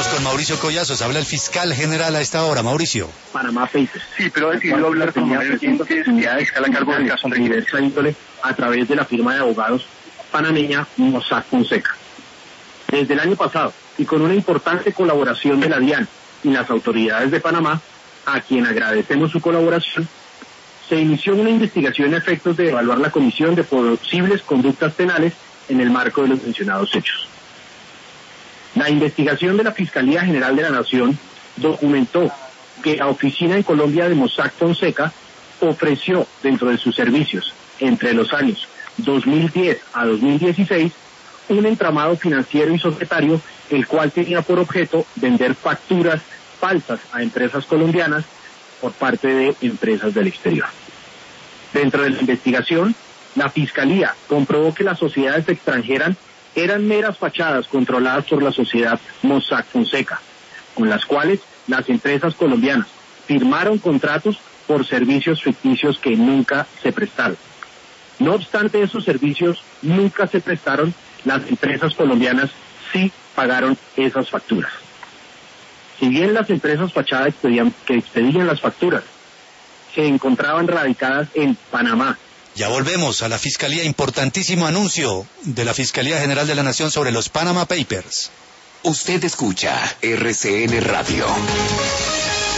con Mauricio Collazos. Habla el fiscal general a esta hora. Mauricio. Panamá Papers. Sí, pero ha decidido hablar con Manuel Fuentes, que está a cargo del caso de diversa índole a través de la firma de abogados panameña Mossack Fonseca. Desde el año pasado, y con una importante colaboración de la DIAN y las autoridades de Panamá, a quien agradecemos su colaboración, se inició una investigación a efectos de evaluar la comisión de posibles conductas penales en el marco de los mencionados hechos. La investigación de la Fiscalía General de la Nación documentó que la oficina en Colombia de Mossack Fonseca ofreció dentro de sus servicios, entre los años 2010 a 2016, un entramado financiero y societario, el cual tenía por objeto vender facturas falsas a empresas colombianas por parte de empresas del exterior. Dentro de la investigación, la Fiscalía comprobó que las sociedades extranjeras eran meras fachadas controladas por la sociedad Mossack Fonseca, con las cuales las empresas colombianas firmaron contratos por servicios ficticios que nunca se prestaron. No obstante, esos servicios nunca se prestaron, las empresas colombianas sí pagaron esas facturas. Si bien las empresas fachadas que expedían las facturas se encontraban radicadas en Panamá. Ya volvemos a la Fiscalía. Importantísimo anuncio de la Fiscalía General de la Nación sobre los Panama Papers. Usted escucha RCN Radio.